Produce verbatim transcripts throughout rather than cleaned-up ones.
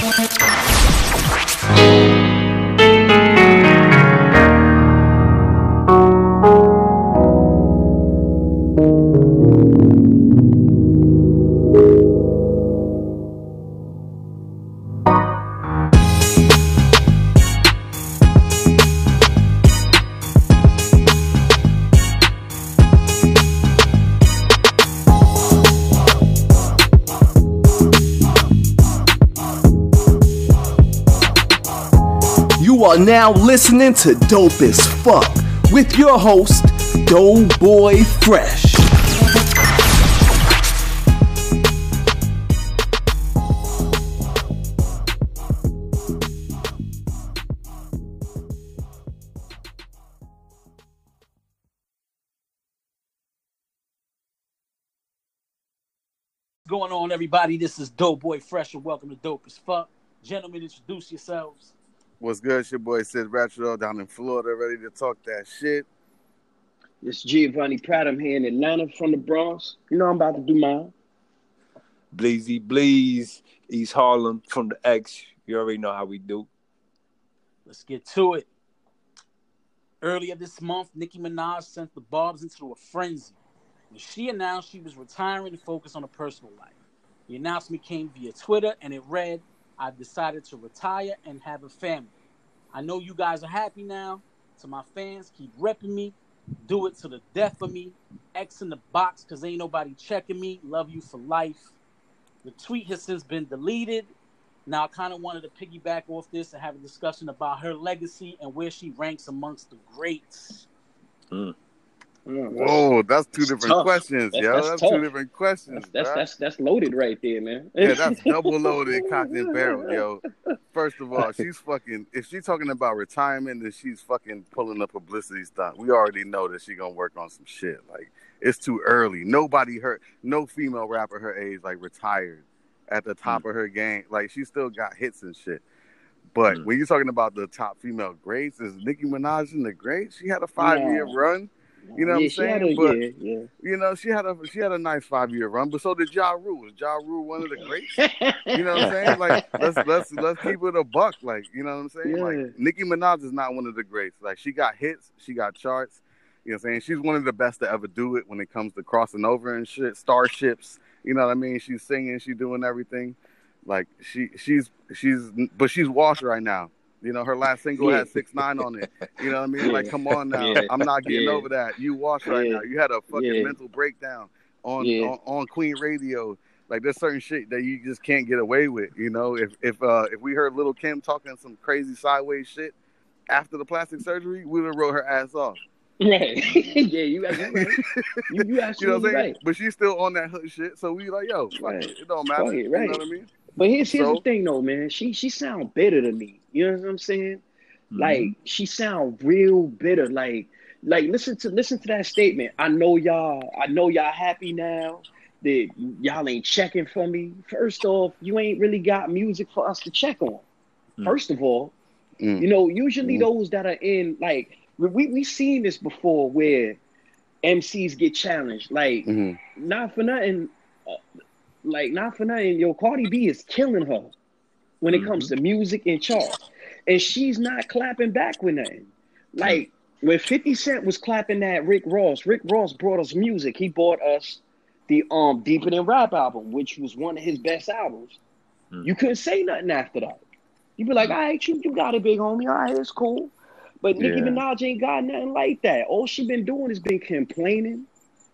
You are now listening to Dope as Fuck with your host, Doughboy Fresh. What's going on, everybody? This is Doughboy Fresh, and welcome to Dope as Fuck. Gentlemen, introduce yourselves. What's good? It's your boy Sid Ratchet down in Florida, ready to talk that shit. It's Giovanni Pratt. I'm here in Atlanta from the Bronx. You know I'm about to do mine. Bleezy Bleeze, East Harlem from the X. You already know how we do. Let's get to it. Earlier this month, Nicki Minaj sent the Barbs into a frenzy when she announced she was retiring to focus on her personal life. The announcement came via Twitter, and it read, "I've decided to retire and have a family. I know you guys are happy now. To my fans, keep repping me. Do it to the death of me. X in the box because ain't nobody checking me. Love you for life." The tweet has since been deleted. Now, I kind of wanted to piggyback off this and have a discussion about her legacy and where she ranks amongst the greats. Mm. Whoa, that's two different tough. questions, That's- yo. that's That's, tough. two different questions. That's that's, bruh. that's that's loaded right there, man. Yeah, that's double loaded, cocked and barrel, yo. First of all, she's fucking. If she's talking about retirement, then she's fucking pulling a publicity stunt. We already know that she gonna work on some shit. Like, it's too early. Nobody her, no female rapper her age like retired at the top mm. of her game. Like, she still got hits and shit. But mm. when you're talking about the top female greats, is Nicki Minaj in the greats? She had a five year yeah. run. You know yeah, what I'm saying? A, but yeah, yeah. you know, she had a she had a nice five year run, but so did Ja Rule. Is Ja Rule one of the greats? You know what I'm saying? Like, let's let's let's keep it a buck. Like, you know what I'm saying? Yeah. Like, Nicki Minaj is not one of the greats. Like, she got hits, she got charts. You know what I'm saying? She's one of the best to ever do it when it comes to crossing over and shit. Starships. You know what I mean? She's singing, she's doing everything. Like, she she's she's but she's washed right now. You know, her last single yeah. had six nine on it. You know what I mean? Yeah. Like, come on now. Yeah. I'm not getting yeah. over that. You washed right yeah. now. You had a fucking yeah. mental breakdown on, yeah. on on Queen Radio. Like, there's certain shit that you just can't get away with. You know, if if uh, if we heard Lil' Kim talking some crazy sideways shit after the plastic surgery, we would have wrote her ass off. Right. yeah, you got right. You, you absolutely you know what I'm saying? right. But she's still on that hood shit. So we like, yo, fuck right. it. It don't matter. It, right. You know what I mean? But here's here's so, the thing though, man. She she sound bitter to me. You know what I'm saying? Like, mm-hmm. she sound real bitter. Like, like listen to listen to that statement. I know y'all. I know y'all happy now that y'all ain't checking for me. First off, you ain't really got music for us to check on. Mm. First of all, mm. you know, usually mm. those that are in like we we seen this before where M Cs get challenged. Like, mm-hmm. not for nothing. Uh, like, not for nothing. Yo, Cardi B is killing her when it mm-hmm. comes to music and charts. And she's not clapping back with nothing. Like, when fifty Cent was clapping at Rick Ross, Rick Ross brought us music. He brought us the um Deeper Than Rap album, which was one of his best albums. Mm. You couldn't say nothing after that. You'd be like, all right, you, you got it, big homie. All right, it's cool. But Nicki yeah. Minaj ain't got nothing like that. All she been doing is been complaining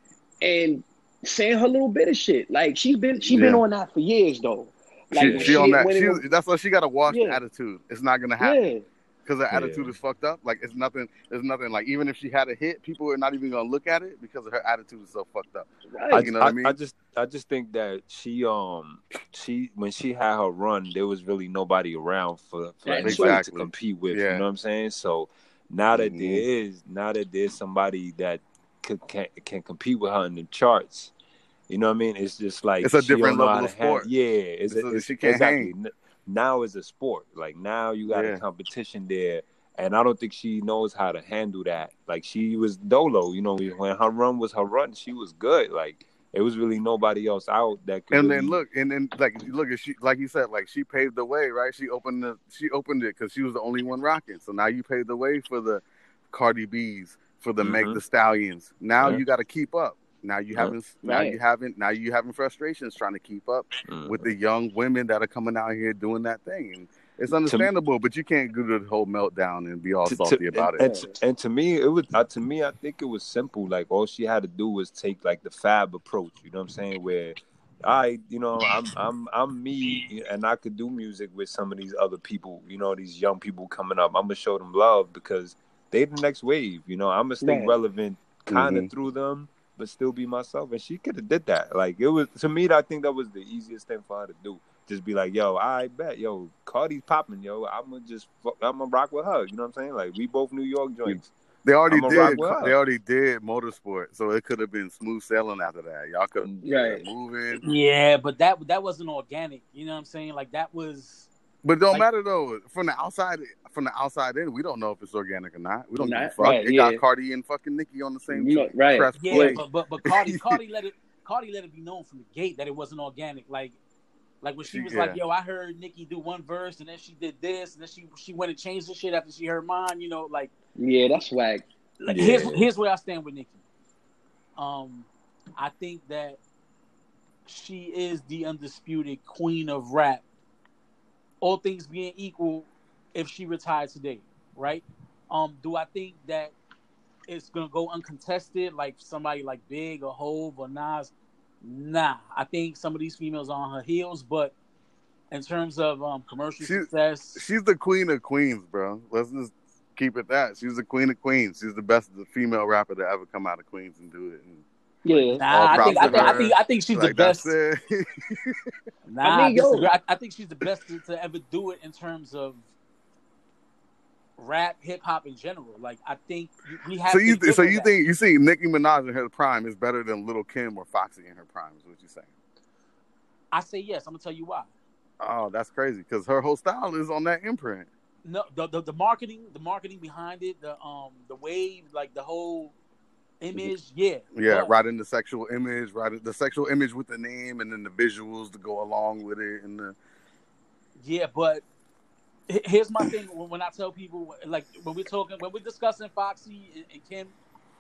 and saying her little bit of shit. Like, she's been she yeah. been on that for years, though. Like, she, she on that. She, was, that's why she got to wash yeah. the attitude. It's not gonna happen because yeah. her attitude yeah. is fucked up. Like, it's nothing. There's nothing. Like, even if she had a hit, people are not even gonna look at it because of her attitude is so fucked up. Right. I, you know I, what I mean? I just, I just think that she, um, she when she had her run, there was really nobody around for, for yeah, anybody exactly. to compete with. Yeah. You know what I'm saying? So now that mm-hmm. there is, now that there's somebody that can, can can compete with her in the charts. You know what I mean? It's just like it's a different level of sport. Hand, yeah, it's, it's, a, it's she can't exactly. hang. Now it's a sport. Like, now you got yeah. a competition there, and I don't think she knows how to handle that. Like, she was dolo. You know, when her run was her run, she was good. Like, It was really nobody else out that could. And really... then look, and then like look at she, like you said, like she paved the way, right? She opened the, she opened it because she was the only one rocking. So now you paved the way for the Cardi B's, for the mm-hmm. Meg the Stallions. Now yeah. you got to keep up. Now you haven't, yeah. now right. you haven't, now you having frustrations trying to keep up mm-hmm. with the young women that are coming out here doing that thing. And it's understandable, to, but you can't do the whole meltdown and be all to, salty to, about and, it. And to, and to me, it was uh, to me, I think it was simple. Like all she had to do was take like the Fab approach. You know what I'm saying? Where I, you know, I'm I'm I'm me, and I could do music with some of these other people. You know, these young people coming up. I'm gonna show them love because they the next wave. You know, I'm gonna stay right. relevant, kind of mm-hmm. through them, but still be myself. And she could have did that. Like it was to me, I think that was the easiest thing for her to do. Just be like, yo, I bet, yo, Cardi's popping, yo. I'm gonna just, I'm gonna rock with her. You know what I'm saying? Like we both New York joints. They already did. They already did motorsport, so it could have been smooth sailing after that. Y'all could right. moving. Yeah, but that that wasn't organic. You know what I'm saying? Like that was. But it don't like, matter though. From the outside, from the outside in, we don't know if it's organic or not. We don't know. Fuck. Right, it yeah. got Cardi and fucking Nicki on the same no, right. press yeah, play. but but but Cardi Cardi let it Cardi let it be known from the gate that it wasn't organic. Like. Like when she was yeah. like, "Yo, I heard Nicki do one verse, and then she did this, and then she she went and changed the shit after she heard mine." You know, like yeah, that's swag. Like, yeah. Here's here's where I stand with Nicki. Um, I think that she is the undisputed queen of rap. All things being equal, if she retired today, right? Um, do I think that it's gonna go uncontested like somebody like Big or Hove or Nas? Nah, I think some of these females are on her heels, but in terms of um, commercial she's, success, she's the queen of queens, bro. Let's just keep it that. She's the queen of queens. She's the best the female rapper to ever come out of Queens and do it. And, yeah, nah, I think I think, I think I think she's like, the best. nah, I, mean, I, I, I think she's the best to, to ever do it in terms of rap, hip hop in general. Like I think we have. So you to so you that. think you see Nicki Minaj in her prime is better than Lil' Kim or Foxy in her prime? Is what you're saying? I say yes. I'm gonna tell you why. Oh, that's crazy because her whole style is on that imprint. No, the, the the marketing, the marketing behind it, the um the wave, like the whole image, yeah, yeah, but, right in the sexual image, right in the sexual image with the name, and then the visuals to go along with it, and the yeah, but. Here's my thing when I tell people, like when we're talking, when we're discussing Foxy and, and Kim,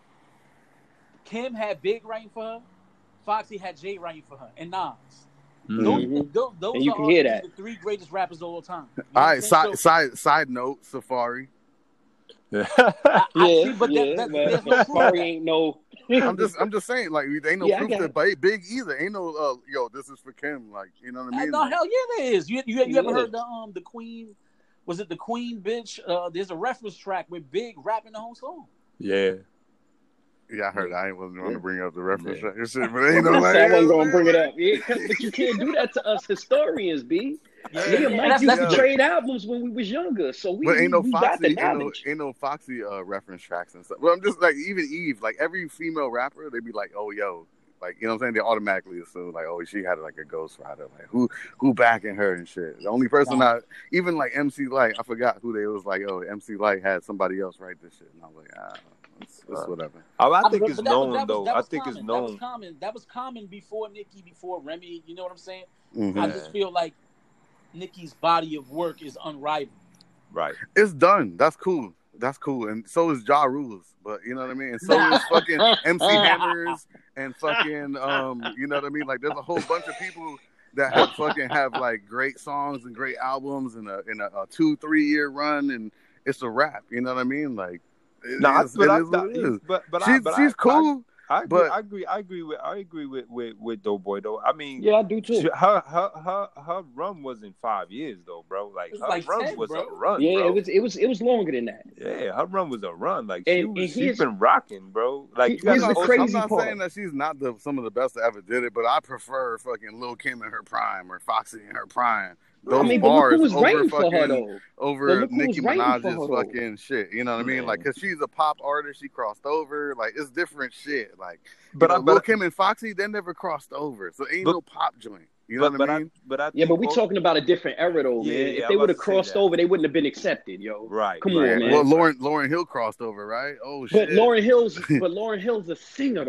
Kim had Big writing for her, Foxy had Jay writing for her, and Nas. Mm-hmm. Those, those, those and you are can hear that. the three greatest rappers of all time. You know all right, side, so, side side note, Safari. Yeah, I, I yeah, see, but yeah, that, that, but there's no Safari ain't no. I'm just, I'm just saying, like, ain't no Yeah, proof that Big, Big either. Ain't no, uh, yo, this is for Kim, like, you know what I mean? No, hell yeah, there is. You, you, you Yeah. ever heard the um the Queen? Was it the Queen bitch? Uh, there's a reference track with Big rapping the whole song. yeah. Yeah, I heard. I ain't wasn't going to bring up the reference Yeah. track and shit, but ain't no I like, wasn't gonna bring it up. Yeah, but you can't do that to us historians, B. Yeah, Me and yeah, Mike that's- used that's to the- trade albums when we was younger, so we, But ain't no we got the Foxy, ain't no, knowledge. ain't no Foxy uh, reference tracks and stuff. But I'm just like, even Eve, like every female rapper, they be like, oh, yo, like, you know what I'm saying? They automatically assume, like, oh, she had like a ghostwriter. Like, who who backing her and shit? The only person Wow. I, even like M C Light, I forgot who they was like, oh, M C Light had somebody else write this shit. And I was like, ah, it's, it's whatever. I, I I- think but it's that was- known that was- though. that I was think common. it's That was known. common. That was common before Nicki, before Remy. You know what I'm saying? Mhm. I just feel like Nicki's body of work is unrivaled. Right. It's done. That's cool. That's cool. And so is Ja Rules. But you know what I mean? And so is fucking M C Hammers and fucking um, you know what I mean? Like there's a whole bunch of people that have fucking have like great songs and great albums and a in a, a two, three year run and it's a rap. You know what I mean? Like it, No, is, but it I, is what it is. but but She's I, but she's I, cool. I, I agree. but- I agree. I agree with. I agree with with with Doughboy though. I mean, Yeah, I do too. she- her her her her run wasn't five years though, bro. Like It's her like run ten, was bro. a run, Yeah, bro. it was it was it was longer than that. Yeah, her run was a run. Like And- she and was, she's here's- been rocking, bro. Like you here's gotta the I'm also- not, I'm crazy not part. saying that she's not the some of the best that ever did it, but I prefer fucking Lil' Kim in her prime or Foxy in her prime. Those I mean, but look bars who was over writing for her fucking though. But over look who Nicki was writing for her, Minaj's though. fucking shit. You know what I mean? Man. Like, cause she's a pop artist, she crossed over. Like, it's different shit. Like, But but I- you know, but Lil I- Kim and Foxy, they never crossed over, so ain't But- no pop joint. You but, know but what I I, mean? but I Yeah, think but we all- talking about a different era though, Yeah, man. yeah, If I they was would have about to say crossed that. over, they wouldn't have been accepted, yo. Right, Come right, on, man. Well, right. Lauren Lauren Hill crossed over, right? Oh shit. But Lauren Hill's but Lauren Hill's a singer though.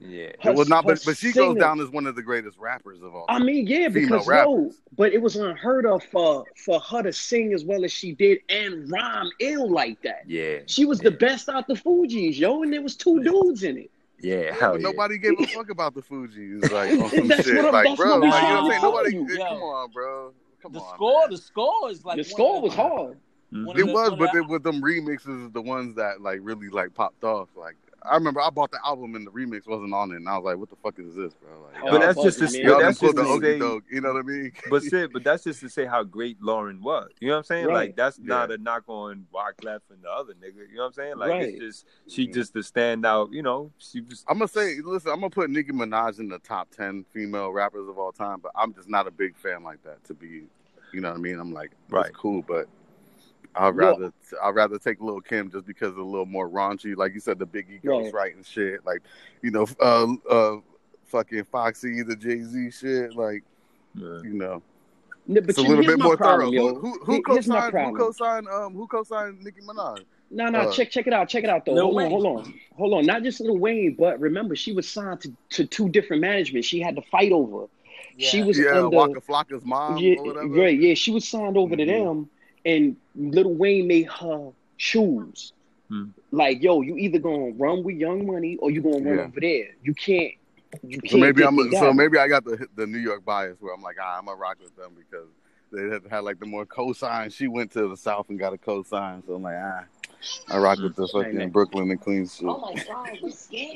Yeah. Her, Well, not, her but but she singing, goes down as one of the greatest rappers of all I time. mean, yeah, Female because yo, rappers. but it was unheard of for for her to sing as well as she did and rhyme ill like that. Yeah. She was yeah. the best out the Fugees, yo, and there was two dudes in it. Yeah, Yeah, hell but yeah. nobody gave a fuck about the Fugees, like on some That's shit. what I'm- like, that's bro, what we like, you know trying what to I'm saying? tell Nobody, you, eh, yo. come on, bro. Come The on, score, man. the score is like The one score of was the, hard. one It of the- was, one but of then the- with them remixes, the ones that like really like popped off. Like I remember, I bought the album and the remix wasn't on it, and I was like, "What the fuck is this, bro?" Like, Oh, But y'all, that's just to, bugging, man. y'all but done that's pulled just the to Okie say, Doke. You know what I mean? but Sid, but that's just to say how great Lauren was. You know what I'm saying? Right. Like that's Yeah. not a knock on Wyclef and the other nigga. You know what I'm saying? Like Right. it's just she just the standout. You know, she was. I'm gonna say, listen, I'm gonna put Nicki Minaj in the top ten female rappers of all time, but I'm just not a big fan like that. To be, you know what I mean? I'm like, Right. it's cool, but I'd Well- rather I'd rather take Lil Kim just because it's a little more raunchy, like you said, the Biggie Right. Ghost and shit, like you know, uh, uh, fucking Foxy, the Jay Z shit, like Yeah. you know, No, but it's a you- little here's bit my more problem, thorough. yo. Who who, who Here- here's my co-signed? Who problem. co-signed? Um, who co-signed Nicki Minaj? No, no, Uh, check check it out, check it out though. Lil Hold on, Wayne. hold on, hold on. Not just Lil Wayne, but remember she was signed to, to two different managements. She had to fight over. She Yeah. was Yeah, under Waka Flocka's mom yeah, or whatever. right, yeah. She was signed over to Mhm. them, and Lil Wayne made her choose. Hmm. Like, yo, you either gonna run with Young Money or you gonna run Yeah. over there. You can't. You can't So maybe get I'm the so guy. maybe I got the the New York bias where I'm like, ah, I'm gonna rock with them because they had, had like the more cosign. She went to the South and got a cosign, so I'm like, ah, I rock with the fucking Amen. Brooklyn and Queens shit. Oh my God, you scared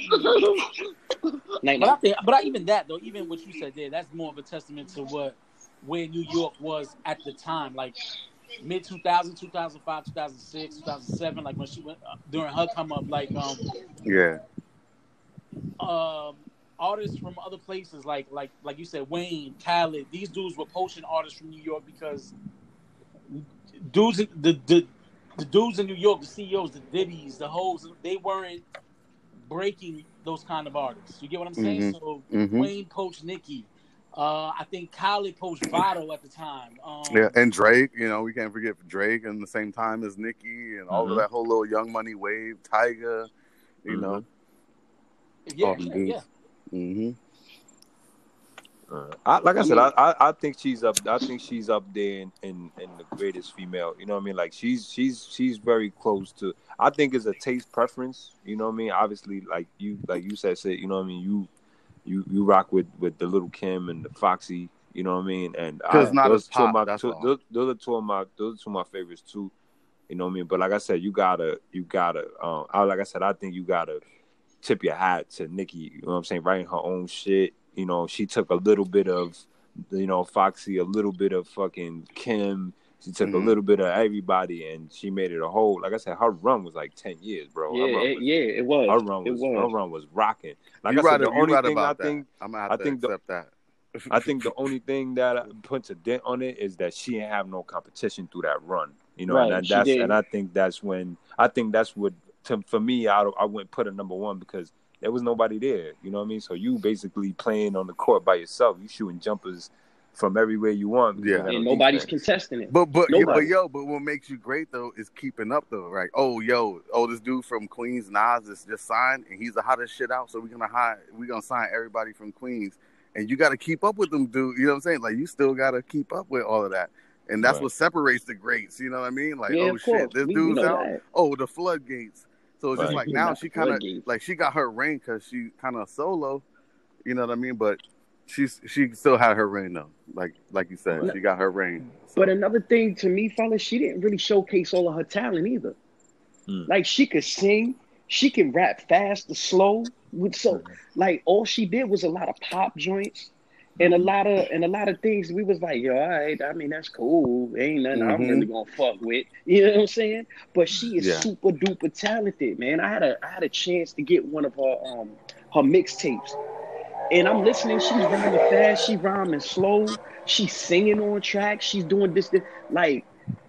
me. But I think, but I, even that though, even what you said there, that's more of a testament to what where New York was at the time, like mid two thousand, two thousand five, two thousand six, two thousand seven, like when she went uh, during her come up, like um, Yeah, um, artists from other places, like like like you said, Wayne, Khaled, these dudes were poaching artists from New York because dudes, the the the dudes in New York, the C E Os, the Diddy's, the hoes, they weren't breaking those kind of artists. You get what I'm saying? Mhm. So Mhm. Wayne poached Nicki. Uh, I think Khaled poached Votto at the time. Um, yeah, and Drake. You know, we can't forget Drake, and the same time as Nicki, and all Mhm. of that whole little Young Money wave, Tyga. You Mhm. know, yeah, all them yeah, dudes. yeah. hmm Uh, I, like I, I said, mean- I, I I think she's up. I think she's up there in, in, in the greatest female. You know what I mean? Like she's she's she's very close to. I think it's a taste preference. You know what I mean? Obviously, like you like you said, said you know what I mean. You you you rock with, with the Little Kim and the Foxy. You know what I mean? And I, 'Cause not those as two of pop, my that's two, all. those, those are two of my those are two of my favorites too. You know what I mean? But like I said, you gotta you gotta. Um, I, like I said, I think you gotta tip your hat to Nicki. You know what I'm saying? Writing her own shit. You know, she took a little bit of, you know, Foxy, a little bit of fucking Kim. She took Mhm. a little bit of everybody, and she made it a whole. Like I said, her run was like ten years, bro. Her Yeah, run it, was, yeah, it was. her run it was, was. her run was rocking. Like you I said, right, the you only right thing I about that. think, I'm gonna have I to think the- accept that. I think the only thing that puts a dent on it is that she didn't have no competition through that run. You know, Right, and that, she that's didn't. and I think that's when I think that's what to, for me I I wouldn't put her number one because there was nobody there. You know what I mean? So you basically playing on the court by yourself. You shooting jumpers from everywhere you want. because Yeah. you got And no nobody's defense. contesting it. But but yeah, but Nobody. yo, but what makes you great though is keeping up though, right? Oh yo, oh this dude from Queens, Nas, is just signed and he's the hottest shit out. So we're gonna hire, we're gonna sign everybody from Queens, and you got to keep up with them, dude. You know what I'm saying? Like you still got to keep up with all of that, and that's Right. what separates the greats. You know what I mean? Like Yeah, oh of shit, course. this We- we dude's know out. that. Oh the floodgates. So it's just Right. like now Not she the kind of floodgates. like she got her reign because she kind of solo. You know what I mean? But she's she still had her reign though. Like like you said, Right. she got her reign. But another thing to me, fellas, she didn't really showcase all of her talent either. Mm. Like she could sing, she can rap fast or slow. With so like all she did was a lot of pop joints and a lot of and a lot of things we was like, yo, all right, I mean that's cool. Ain't nothing I'm Mhm. really gonna fuck with. You know what I'm saying? But she is Yeah. super duper talented, man. I had a I had a chance to get one of her um her mixtapes. And I'm listening, she's rhyming fast, she rhyming slow, she's singing on track, she's doing this, this. Like,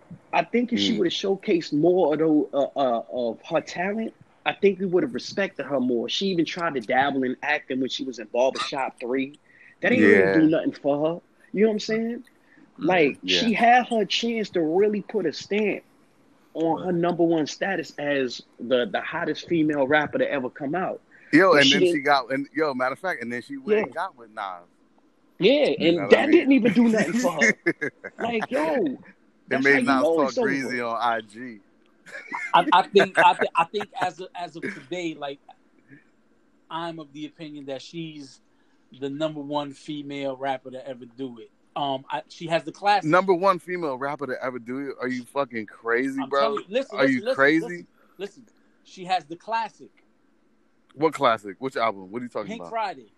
I think if she Mm. would have showcased more of, those, uh, uh, of her talent, I think we would have respected her more. She even tried to dabble in acting when she was in Barbershop three. That ain't Yeah. really do nothing for her. You know what I'm saying? Like, Yeah. she had her chance to really put a stamp on her number one status as the, the hottest female rapper to ever come out. Yo, But and she then she didn't. got and yo, matter of fact, and then she went Yeah, and got with Nas. yeah, You know and what I that mean? didn't even do nothing for her. Like, yo, It that's how made you Nas know talk it's over. greasy on I G. I, I think I, th- I think as of, as of today, like I'm of the opinion that she's the number one female rapper to ever do it. Um, I, she has the classic. Number one female rapper to ever do it. Are you fucking crazy, I'm bro? telling you, listen, Are listen, you listen, crazy? listen, listen. She has the classic. What classic? Which album? What are you talking Pink about? Friday.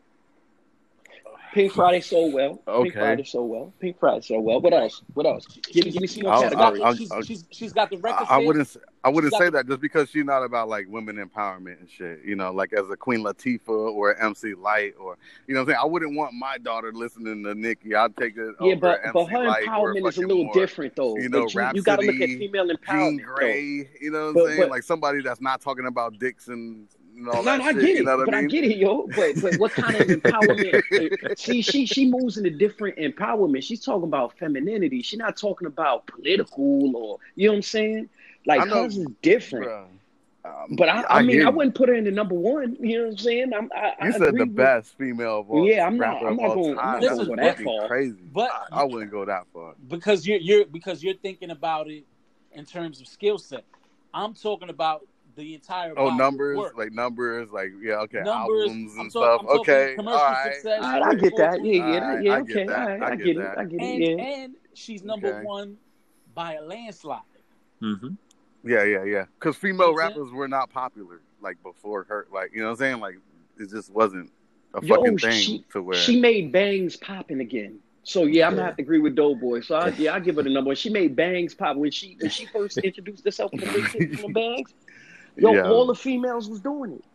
Pink Friday so well. Pink Okay. Friday so well. Pink Friday so well. What else? What else? Give me, give me some more I'll- She's got, categories. I'll- the, she's, I'll- she's, she's got the record I, I sales. wouldn't. s- I wouldn't got say the- that just because she's not about like women empowerment and shit. You know, like as a Queen Latifah or M C Light or you know what I'm saying. I wouldn't want my daughter listening to Nicki. I'd take it Yeah, over but M C but her Light or empowerment is a fucking little more, different though. You know, But you, you got to look at Rhapsody, female Jean empowerment. though. Grey. You know what I'm But- saying? but- like somebody that's not talking about dicks and. And all No, that no, I shit, get you it, know what but I I, mean? get it, yo. But but what kind of empowerment? See, she she moves in a different empowerment. She's talking about femininity. She's not talking about political or you know what I'm saying. Like I know, hers is different. Bruh. Um, But I, I, mean, hear I you. wouldn't put her in the number one. You know what I'm saying? I'm, I, I You said agree the with- best female of all, Yeah, I'm not- rapper I'm of not all going- I'm time. not That's gonna go that fucking far. crazy. But I, I wouldn't go that far. because you're you're because you're thinking about it in terms of skill set. I'm talking about the entire Oh, body of numbers, work. like numbers, like yeah, okay, Numbers, albums I'm and talk- stuff. I'm talking Okay, all commercial right, success. All right, I get that. Yeah, yeah, All that- right, yeah. I get Okay, that. all right, I I get get it. that. I get it. and Yeah. and she's number Okay. one by a landslide. Mm-hmm. Yeah, yeah, yeah. Because female You know what I'm rappers were not popular like before her. Like you know what I'm saying? Like it just wasn't a Yo, fucking thing she to where. she made bangs popping again. So yeah, I'm gonna Yeah. have to agree with Doughboy. So I, yeah, I give her the number one. She made bangs pop when she when she first introduced herself in the big hits and the bangs. Yo, Yeah. all the females was doing it.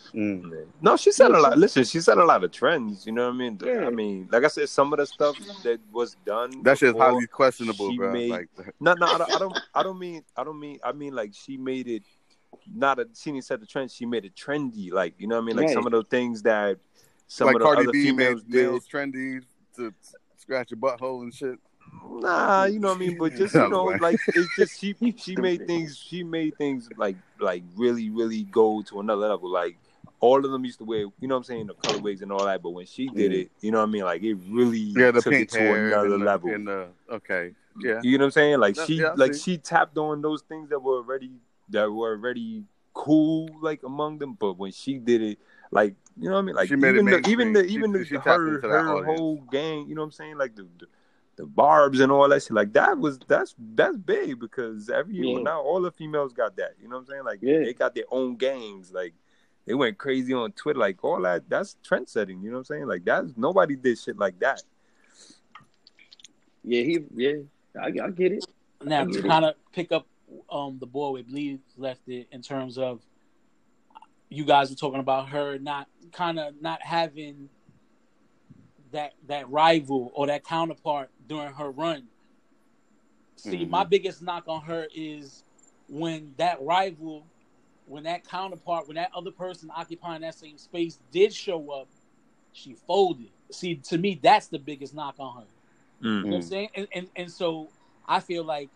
Mm. No, she said a Yeah, lot. she- Listen, she said a lot of trends. You know what I mean? Yeah. I mean, like I said, some of the stuff that was done. That shit's before, highly questionable, she bro. made- Like No, no, I don't, I don't. I don't mean. I don't mean. I mean, like she made it. Not a. She didn't set the trend. She made it trendy. Like you know what I mean? Like Right. some of the things that some like of the Cardi other B females made did. nails trendy to scratch your butthole and shit. Nah, you know what I mean, but just you I'm know, playing. like it's just she she made things she made things like like really really go to another level. Like all of them used to wear, you know what I'm saying, the colorways and all that. But when she did Mm. it, you know what I mean, like it really Yeah, the took pink it to hair another and the, level. and the okay, yeah. You know what I'm saying? Like Yeah, she yeah, I like see. she tapped on those things that were already that were already cool like among them. But when she did it, like you know what I mean, like She made it even the even the mainstream. even She- the, she tapped her into that her audience. whole gang, you know what I'm saying, like the. the The barbs and all that shit, like that was that's that's big because every Yeah. now all the females got that. You know what I'm saying? Like Yeah. they got their own gangs. Like they went crazy on Twitter. Like all that. That's trend setting. You know what I'm saying? Like that's nobody did shit like that. Yeah, he yeah, I, I get it. Now I to get it. kind of pick up um the boy with Bleed left it in terms of you guys were talking about her not kind of not having that that rival or that counterpart during her run. See, Mhm. my biggest knock on her is when that rival, when that counterpart, when that other person occupying that same space did show up, she folded. See, to me, that's the biggest knock on her. You know what I'm Mm. saying? And, and and so I feel like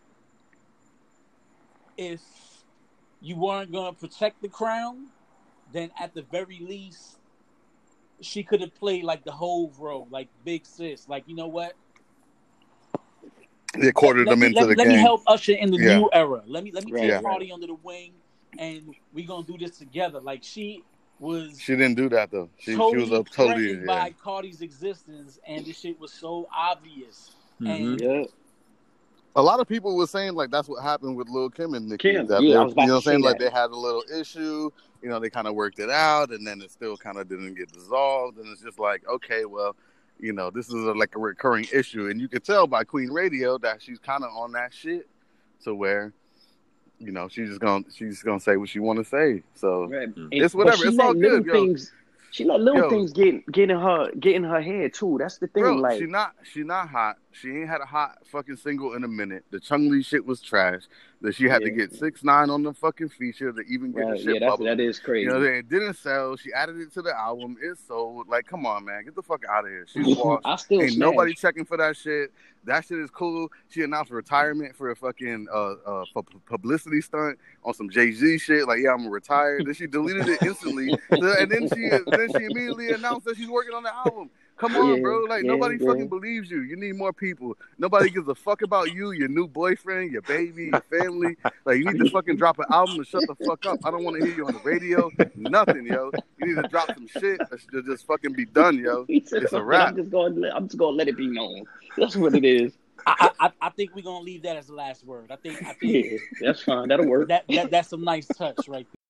if you weren't gonna protect the crown, then at the very least, she could have played like the Hove role, like Big Sis. Like, you know what? They quartered let them me, into let, the let game. me help usher in the Yeah. new era. Let me let me Right, take Yeah. Cardi under the wing, and we gonna do this together. Like she was She didn't do that though. She totally, she was a totally threatened yeah. by Cardi's existence, and this shit was so obvious. Mhm. And Yeah. A lot of people were saying like that's what happened with Lil Kim and Nicki. Kim, That yeah, they- I was about you know to what I'm saying? say Like that. they had a little issue. You know, they kind of worked it out, and then it still kind of didn't get dissolved. And it's just like, okay, well, you know, this is a, like a recurring issue, and you can tell by Queen Radio that she's kind of on that shit, to where, you know, she's just gonna she's gonna say what she want to say. So Right. Mm. And- It's but whatever. she It's let all little good, yo. things. She let little Yo. things get get in her get in her head too. That's the thing. bro, like she not she not hot. She ain't had a hot fucking single in a minute. The Chung Lee shit was trash. That she had Yeah. to get six nine on the fucking feature to even get Right, the shit yeah, that's, bubbling. that is crazy. You know, it didn't sell. She added it to the album. It sold. Like, come on, man, get the fuck out of here. She's washed. I still Ain't smash. nobody checking for that shit. That shit is cool. She announced retirement for a fucking uh, uh for publicity stunt on some Jay-Z shit. Like, yeah, I'm retired. Then she deleted it instantly, and then she then she immediately announced that she's working on the album. Come on, Yeah, bro. Like, yeah, nobody yeah. fucking believes you. You need more people. Nobody gives a fuck about you, your new boyfriend, your baby, your family. Like, you need to fucking drop an album and shut the fuck up. I don't want to hear you on the radio. Nothing, yo. You need to drop some shit that should just fucking be done, yo. He said It's a something, wrap. I'm just going. I'm just going to let it be known. That's what it is. I, I I think we're gonna leave that as the last word. I think I think Yeah, that's fine. That'll work. that, that that's some nice touch right there.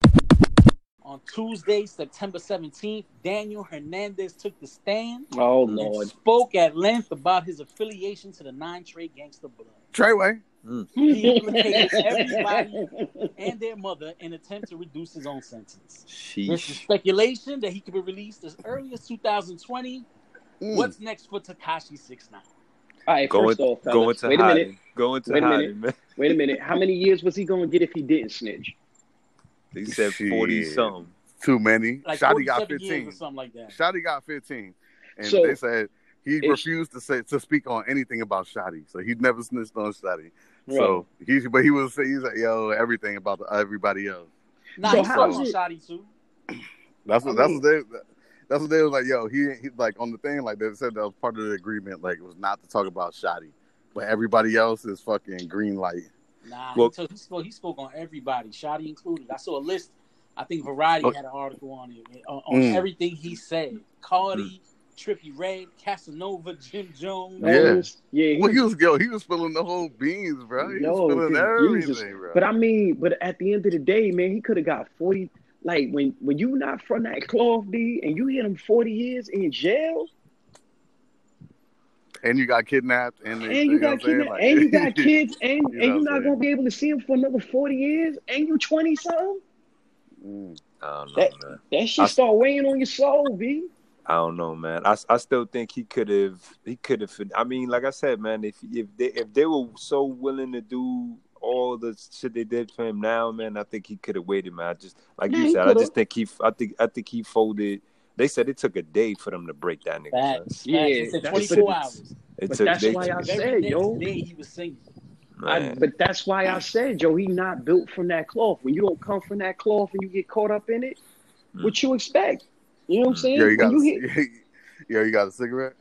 On Tuesday, September seventeenth, Daniel Hernandez took the stand Oh and Lord. spoke at length about his affiliation to the Nine Trey Gangsta Blood. Treyway. He implicated everybody and their mother in an attempt to reduce his own sentence. There's Sheesh. speculation that he could be released as early as two thousand twenty. Mm. What's next for Tekashi six nine? All right, Going, first off, going fellas, to wait a minute. hiding. Going to Wait a hiding, minute. man. Wait a minute. How many years was he going to get if he didn't snitch? They said Shit. forty something. Too many. Like Shotty got forty-seven years fifteen. or something like that. Shotty got fifteen. And So, they said he it's- refused to say to speak on anything about Shotty. So he never snitched on Shotty. So he but he was he's like, yo, everything about the, everybody else. Nah, So he's how talking is about it- Shotty too. That's what I that's mean- what they that's what they was like, yo, he, he like on the thing, like they said that was part of the agreement, like it was not to talk about Shotty. But everybody else is fucking green light. Nah, Well- he, took, he spoke. He spoke on everybody, Shotty included. I saw a list. I think Variety Oh. had an article on it on, on Mm. everything he said. Cardi, Trippie Redd, Casanova, Jim Jones. Yeah. Those- yeah. he Well, he was- was yo, he was spilling the whole beans, bro. He Yo, was spilling Jesus. everything, bro. But I mean, but at the end of the day, man, he could have got forty. Like when when you not from that cloth, B, and you hit him forty years in jail, and you got kidnapped, and, they, and you know got what I'm saying? kidnapped, Like- and you got kids, and You know and what you're I'm not saying? gonna be able to see him for another forty years, and you twenty something. Mm. I don't know, That- man. That shit I- start weighing on your soul, B. I don't know, man. I, I still think he could have. He could have. I mean, like I said, man. If if they if they were so willing to do all the shit they did for him now, man, I think he could have waited, man. I just like Yeah, you he said. I coulda. just think he. I think I think he folded. They said it took a day for them to break that nigga. man. Facts. Yeah, Facts. He said that's- twenty-four hours. It But took. that's they why took- I The said, very next yo. day he was singing. I, man. but that's why I said, Joe, he not built from that cloth. When you don't come from that cloth and you get caught up in it, Mm. what you expect? You know what I'm saying? Yo, you got When a, you hit, yo, you got a cigarette?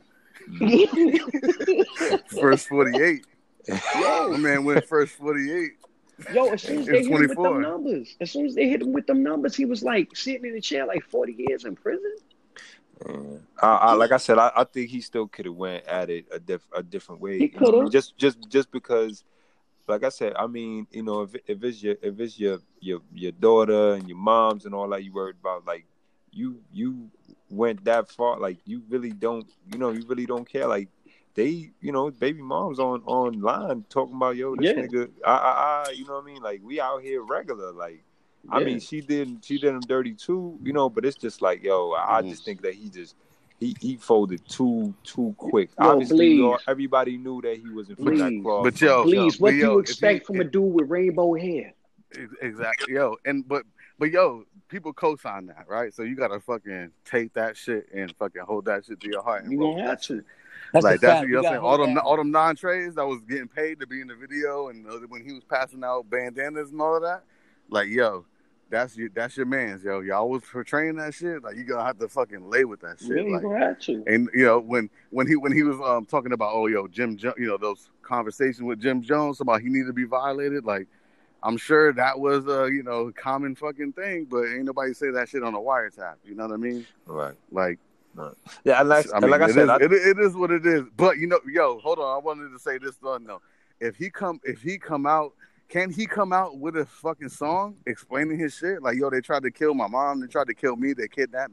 First forty-eight. My man went first forty-eight. Yo, as soon as It they was hit him with twenty-four. them numbers, as soon as they hit him with them numbers, he was like sitting in a chair like forty years in prison. Yeah. I, I, like I said, I, I think he still could have went at it a diff, a different way. He You know what I mean? coulda. Just just just because, like I said, I mean, you know, if if it's your if it's your your your daughter and your moms and all that you worried about, like you you went that far, like you really don't, you know, you really don't care, like. They, you know, baby moms on online talking about, yo, this Yeah. nigga, I, I, I, you know what I mean? Like, we out here regular. Like, I Yeah. mean, she did, she did him dirty too, you know. But it's just like, yo, I Mhm. just think that he just, he, he folded too, too quick. Yo, Obviously, please. you know, everybody knew that he wasn't from that Please. cloth. But from yo, the Please, jump. what but do yo, you if expect he- from a dude with rainbow hair? Ex- Exactly, yo, and but but yo, people co-sign that, right? So you gotta fucking take that shit and fucking hold that shit to your heart and You roll gonna with have that shit. to. That's Like the that's fact. what You you're gotta saying. All hold them that. all them non-trays that was getting paid to be in the video, and uh, when he was passing out bandanas and all of that, like yo, that's your that's your man's, yo. Y'all was portraying that shit. Like you gonna have to fucking lay with that shit. Yeah, you like, gonna have to. and you know when when he when he was um talking about oh yo Jim jo- you know those conversations with Jim Jones about he needed to be violated, like I'm sure that was a you know common fucking thing, but ain't nobody say that shit on a wiretap. You know what I mean? Right. Like Yeah, and like, I and mean, like I it said, is- I, it, it is what it is. But you know, yo, hold on. I wanted to say this though. No, if he come, if he come out, can he come out with a fucking song explaining his shit? Like, yo, they tried to kill my mom. They tried to kill me. They kidnapped me.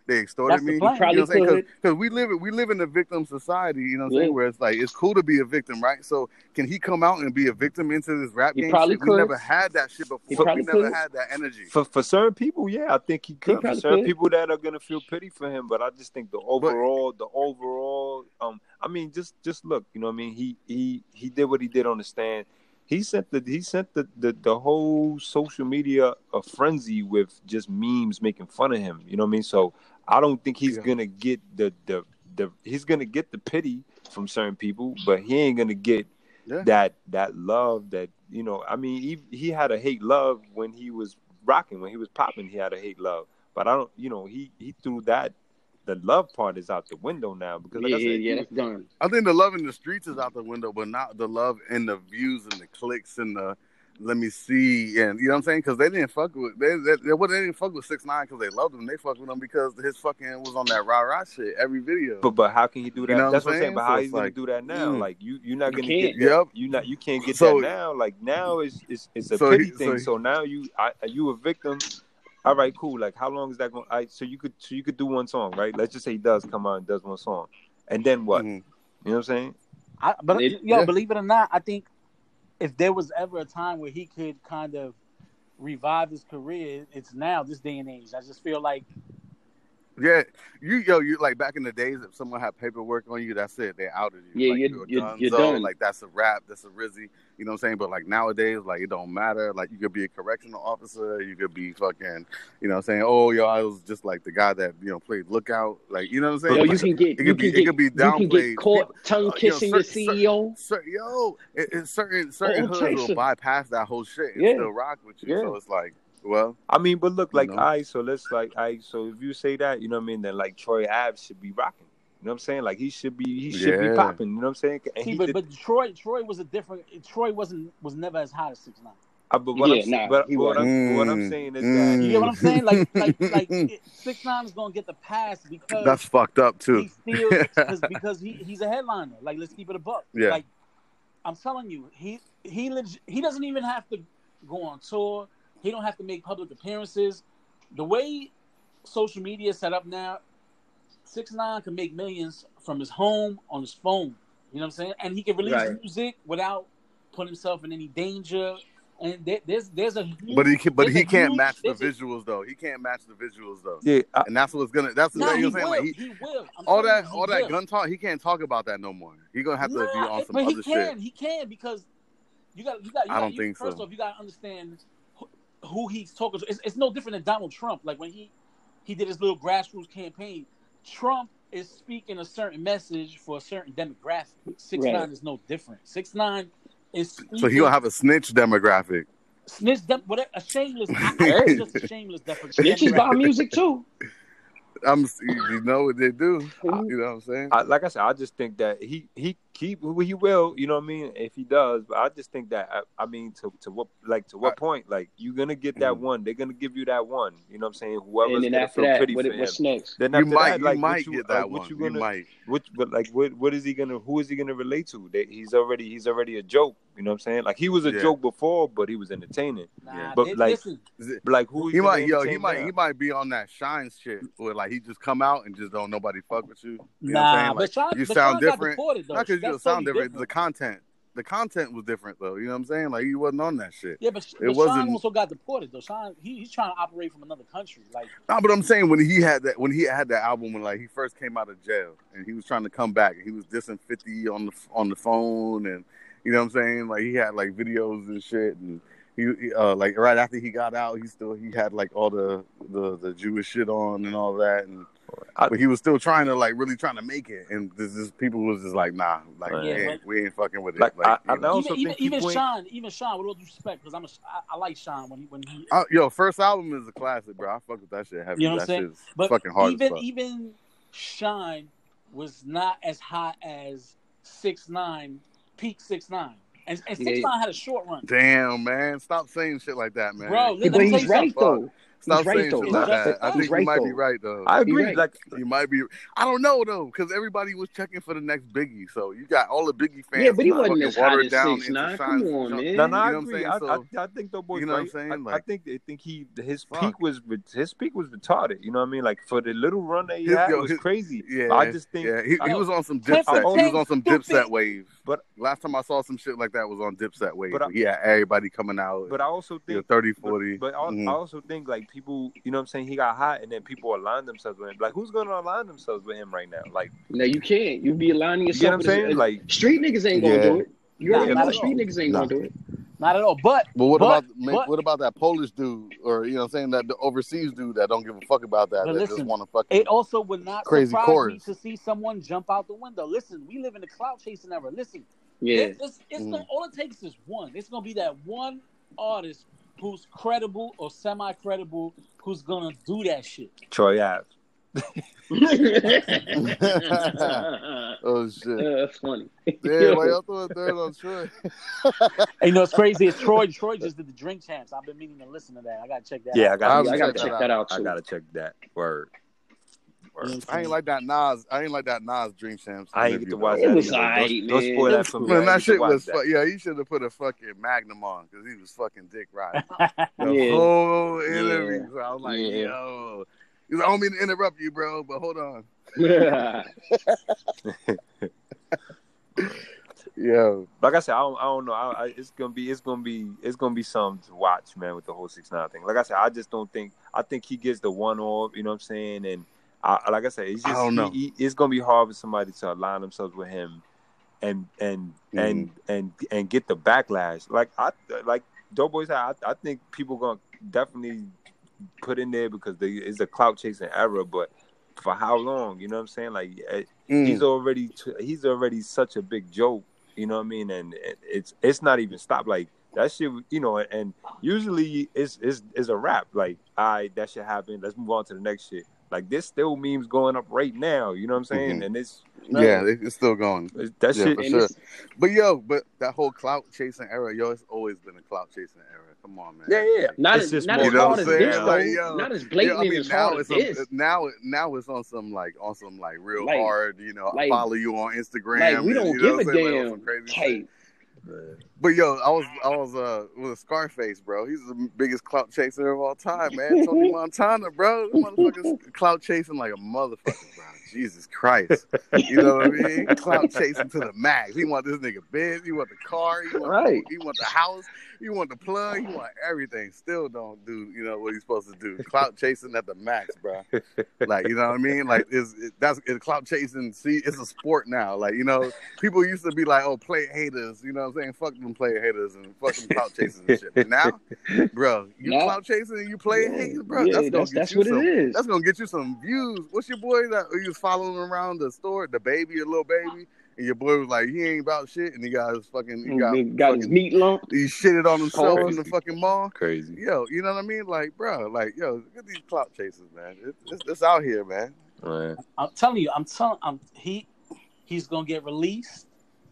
they extorted That's the me. plan. You Probably know what I'm saying? could. Because we live we live in a victim society. You know what I'm Yeah. saying? Where it's like it's cool to be a victim, right? So can he come out and be a victim into this rap He game probably shit? We could. never had that shit He before. probably We never could. had that energy. For for certain people, yeah, I think he could. For probably certain could. people that are gonna feel pity for him, but I just think the overall, the overall, um, I mean, just just look, you know what I mean? He he he did what he did on the stand. He sent the he sent the the, the whole social media a frenzy with just memes making fun of him. You know what I mean? So I don't think he's Yeah. gonna get the the the he's gonna get the pity from certain people, but he ain't gonna get Yeah. that that love that, you know. I mean, he he had a hate love when he was rocking, when he was popping. He had a hate love, but I don't, you know, he he threw that. The love part is out the window now because, like Yeah, I said, yeah, he yeah, was- that's done. I think the love in the streets is out the window, but not the love and the views and the clicks and the let me see and you know what I'm saying? Because they didn't fuck with they they, they, well, they didn't fuck with six nine because they loved him. They fucked with him because his fucking was on that rah rah shit every video. But but how can he do that? You know what That's I'm what I'm saying. saying? But So how it's he's gonna like, do that now? mm. Like you you're not You gonna can't. get that. Yep. You not you can't get So- that now. Like now it's it's it's a So pity he- thing. so So, he- now you I, you a victim. All right, cool. Like how long is that going? I so you could so you could do one song, right? Let's just say he does come out and does one song, and then what? Mhm. You know what I'm saying? I, but It- yo, yeah. believe it or not, I think if there was ever a time where he could kind of revive his career, it's now, this day and age. I just feel like Yeah, you yo, you like back in the days, if someone had paperwork on you, that's it. They outed you. Yeah, like, you're- you're, a you're- you're gonzo, done. Like that's a rap, that's a Rizzy. You know what I'm saying? But like nowadays, like it don't matter. Like you could be a correctional officer, you could be fucking, you know what I'm saying? Oh, yo, I was just like the guy that you know played Lookout. Like you know what I'm saying? Yo, you Like, can get it could you be- can it could be get you can downplayed. get caught People- tongue uh, yo, kissing cer- the C E O. Cer- yo, it, it, certain certain Oh, hoods Tracer. will bypass that whole shit and Yeah. still rock with you. Yeah. So it's like, well, I mean, but look, You like know? I so let's like I so if you say that, you know what I mean, then like Troy Ave should be rocking. You know what I'm saying? Like he should be he should be Yeah. popping. You know what I'm saying? And see, he but, did- but Troy Troy was a different Troy wasn't was never as hot as six nine. Uh, but what, Yeah, I'm, nah, but, he but what, I'm, wasn't. what I'm Mm, saying is mm. that You get what I'm saying? Like like like six nine is gonna get the pass because that's fucked up too. he feels because because he, he's a headliner. Like let's keep it a buck. Yeah. Like I'm telling you, he he leg- he doesn't even have to go on tour. He don't have to make public appearances. The way social media is set up now, six nine can make millions from his home on his phone. You know what I'm saying? And he can release Right. music without putting himself in any danger. And there, there's there's a huge, But he can, but there's he a can't huge- match the there's a- visuals though. He can't match the visuals though. yeah, I, And that's what's gonna. That's Nah, what he you're saying. will. Like he, he will. I'm all telling that, you, he all that will. gun talk. He can't talk about that no more. He gonna have to be Nah, on some but other he can. shit. He can because you got. You got. You I got- don't you, think first so. off, you got to understand who, who he's talking to. It's, it's no different than Donald Trump. Like when he he did his little grassroots campaign. Trump is speaking a certain message for a certain demographic. Six Right. nine is no different. Six nine is speaking, So he gonna have a snitch demographic. snitch dem- whatever, a shameless. I, I, it's just a shameless def- Snitches buy demographic. music too. I'm. You know what they do. You know what I'm saying? I, like I said, I just think that he he keep he will, you know what I mean, if he does. But I just think that I, I mean to to what like to what point, like you're gonna get that Mm. one. They're gonna give you that one. You know what I'm saying? Whoever's And then gonna after feel that, pity what, for him. what's next? Then You after might. that, You like, might what you, get that like, what one. you You gonna, might. Which, but like, what, what is he gonna? Who is he gonna relate to? That he's already, he's already a joke. You know what I'm saying? Like he was a Yeah. joke before, but he was entertaining. Nah, But, they- like, listen, But like, who He gonna might. Yo. He entertain might. now? He might be on that shine shit where like he just come out and just don't nobody fuck with you. You know what nah, I'm saying? Like but Sean, you but sound Sean different. got deported though. Not because you That's sound totally different. The content. The content was different though. You know what I'm saying? Like he wasn't on that shit. Yeah, but, but Sean wasn't- also got deported though. Sean, he, he's trying to operate from another country. Like, No, but I'm saying when he had that when he had that album when like he first came out of jail and he was trying to come back and he was dissing fifty on the on the phone and you know what I'm saying, like he had like videos and shit and he he, uh like right after he got out he still he had like all the the, the Jewish shit on and all that and I- but he was still trying to like really trying to make it and this, this people was just like nah like Right. we, Yeah, ain't, we ain't fucking with it Like, like, I- you I know. know- also even even, think even people ain't- Sean, even Sean, with all due respect, because I'm a, I, I like Sean when he when he. Uh, yo, first album is a classic, bro. I fuck with that shit heavy. You know what I'm that saying? shit's But fucking hard even as fuck. even Shine was not as hot as six nine, peak six nine, and, and Yeah. six nine had a short run. Damn, man. Stop saying shit like that, man. Bro, let, Yeah, let but me tell he's you right something. though. Stop right, saying though. shit It's like just that. I a think He's you right, might be though. right though. I agree. right. Like, You might be. I don't know though, because everybody was checking for the next Biggie. So you got all the Biggie fans. Yeah, but he fucking wasn't as hot watered as down six into nine. Shine- Come on, Shine- man. no, no, I You know what I'm agree. saying? I, So- I, I think the boy's you know what I'm right. saying? I, I Like- think I think he his Fuck. peak was his peak was retarded. You know what I mean? Like for the little run that he His- had yo, was his- crazy. Yeah, But I just think yeah, he, he Yo, was on some ten Dipset. for He was ten, on some stupid. Dipset wave. But Last time I saw some shit like that was on Dipset wave. But I- But yeah, everybody coming out. but I also you know, think thirty, forty. But, but I, Mhm. I also think like people, you know what I'm saying, he got hot and then people align themselves with him. Like who's gonna align themselves with him right now? Like No, you can't. You be aligning you get what yourself I'm with saying? his- Like street niggas ain't gonna Yeah. do it. You Nah, already not know at street all. niggas ain't Nah. gonna do it. Not at all. But But what but, about make, but what about that Polish dude, or you know, what I'm saying that the overseas dude that don't give a fuck about that, But that listen, just want to fucking it also would not Crazy surprise chorus. me to see someone jump out the window. Listen, we live in the clout chasing era. Listen, Yeah. it, it's, it's Mhm. gonna, all it takes is one. It's gonna be that one artist who's credible or semi-credible who's gonna do that shit. Troy Ave. oh shit. That's funny. Yeah, why y'all throwing dirt on Troy? And you know, it's crazy. It's Troy. Troy just did the Drink Champs. I've been meaning to listen to that. I gotta check that Yeah, I out. gotta, I I check gotta that check out. that out I too. gotta check that. Word. You know Word. what I I'm ain't saying? like that Nas. I ain't like that Nas Dream Champs. I ain't get to interview, watch though. It that was either. alright, Don't, don't man. spoil It that was for cool. me. I Man, ain't that get to shit watch was that. fu- yeah. He should have put a fucking Magnum on because he was fucking dick riding the Yeah. whole interview. So I was like, Yeah. yo, he's like, I don't mean to interrupt you, bro, but hold on. Yo, Like I said, I don't, I don't know. I, I, it's gonna be, it's gonna be, it's gonna be something to watch, man, with the whole six nine thing. Like I said, I just don't think. I think he gets the one off. You know what I'm saying? And I, like I said, it's I just, don't know. he, he, it's gonna be hard for somebody to align themselves with him, and and and and and get the backlash. Like I, like Doughboy said, I, I think people gonna definitely put in there because they, it's a clout chasing era, but for how long? You know what I'm saying? Like eh, Mm. he's already he's already such a big joke. You know what I mean? And it's it's not even stopped. Like that shit, you know. And usually it's it's, it's a wrap. Like, all right, that shit happened. Let's move on to the next shit. Like there's still memes going up right now. You know what I'm saying? Mhm. And it's yeah, it- it's still going. it's- that Yeah, shit. for And sure. it's- But yo, but that whole clout chasing era, yo, it's always been a clout chasing era. Come on, man. Yeah, yeah. Not It's as just not more as You know hard what as I'm this saying? though. Like, yo, Not as Yeah, blatant I mean, as now hard as it's on, this. now now it's on some like on some like real Like- hard, you know, like- follow you on Instagram. Like we and, don't you know give what a I'm saying? Like, on damn some crazy shit. type. But yo, I was I was uh with Scarface, bro. He's the biggest clout chaser of all time, man. Tony Montana, bro. The motherfucker's clout chasing like a motherfucker, bro. Jesus Christ. You know what I mean? Clout chasing to the max. He want this nigga Benz, he want the car, he want Right. he want the house, he want the plug, he want everything. Still don't do, you know, what he's supposed to do. Clout chasing at the max, bro. Like, you know what I mean? Like, it's, it, that's it, clout chasing. See, it's a sport now. Like, you know, people used to be like, oh, play haters. You know what I'm saying? Fuck them play haters and fuck them clout chasers and shit. But now, bro, you Now- clout chasing and you play Yeah, haters, bro. yeah, that's gonna that's- get that's you what it some. is. That's gonna get you some views. What's your boy that he was following around the store, the baby, your little baby, and your boy was like, he ain't about shit, and he got his fucking, he got, He got his fucking- meat lump. he shitted on himself Pause. in the fucking mall. Crazy. Yo, you know what I mean? Like, bro, like, yo, look at these clout chasers, man. It's, it's, it's out here, man. Man. I'm telling you, I'm telling, I'm he, he's gonna get released.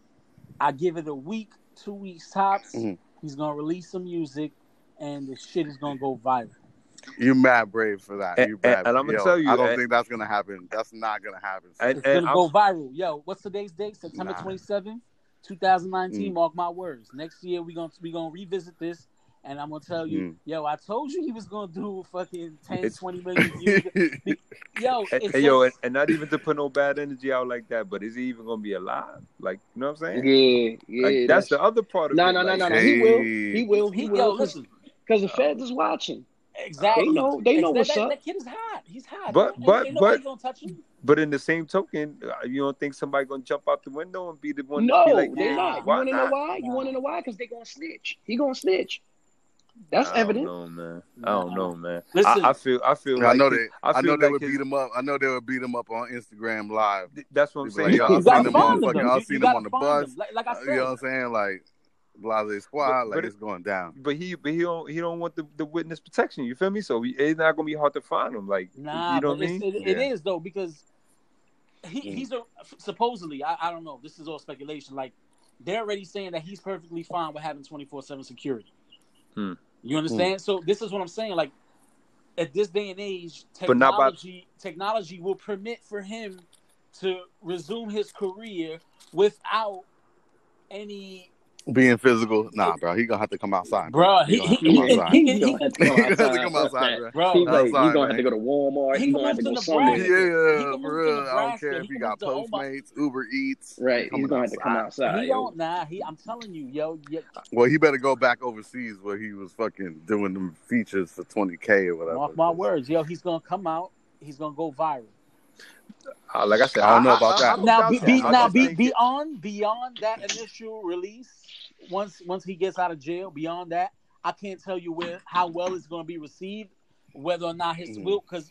I give it a week, two weeks tops. Mhm. He's gonna release some music, and the shit is gonna go viral. You mad brave for that. And- You mad. and I'm gonna Yo, tell you, I don't and- think that's gonna happen. That's not gonna happen. And, It's and gonna go I'm, viral. Yo, what's today's date? September Nah. twenty-seventh, twenty nineteen. Mm. Mark my words. Next year we gonna we gonna revisit this, and I'm gonna tell you, Mm. yo, I told you he was gonna do fucking ten, It's- twenty million views. Yo, and, it's and yo, and, just- and not even to put no bad energy out like that, but is he even gonna be alive? Like, you know what I'm saying? Yeah, yeah. Like, that's, the other part of No, it. no, no, like, no, no. He will. Hey. He will. He he, yo, will. listen, Because the feds is watching. exactly. They know- they know That- what's that, up. That kid is hot. He's hot. But- Ain't- but- ain't nobody but- gonna touch him. But in the same token, uh, you don't think somebody gonna jump out the window and be the one No, to be like, they nah, not. You why want to know not? why? You want to know why? Because they gonna snitch. He gonna snitch. That's I don't evident. know, man. I don't know, man. Listen. I, I feel, I feel I like know his- they. I I, feel know they like would his- beat him up. I know they would beat him up on Instagram Live. That's what I'm He'd be saying. like, yo, You I gotta seen him on find them, fucking. though. I You- seen you him gotta on the find bus. them. Like, like I Uh, You know what I'm said, saying? Like Blase Squad. But- Like but it's going down. But he, but he don't, he don't want the, the witness protection. You feel me? So he, it's not gonna be hard to find him. Like, nah, you know but what I it's, mean? it, it Yeah. is though because he Mm. he's a supposedly. I, I don't know. This is all speculation. Like they're already saying that he's perfectly fine with having twenty-four seven security. Hmm. You understand? So this is what I'm saying. Like at this day and age, But not by- technology technology will permit for him to resume his career without any. Being physical, nah, bro. He gonna have to come outside, Bro, He he- gonna have to he- come he- outside. he- He gonna have to come He has to outside. come Fuck outside, that. bro. Bro, He's like, outside, he's gonna have man. to go to Walmart. He He's can gonna have to move go to somewhere. Nebraska. He Yeah, can for move to real. I don't Nebraska. care if He he can got move to Omaha. Postmates, Uber Eats. Right, he's coming gonna have to come outside. outside. He yo. don't nah. He, I'm telling you, yo, yeah, Well, he better go back overseas where he was fucking doing them features for twenty K or whatever. mark my words, yo, he's gonna come out. He's gonna go viral. Uh, like I said, I don't know about that. don't Now, doubt be, that. be, I now just be, think- beyond beyond that initial release, once once he gets out of jail, beyond that, I can't tell you where how well it's going to be received, whether or not his Mhm. will, because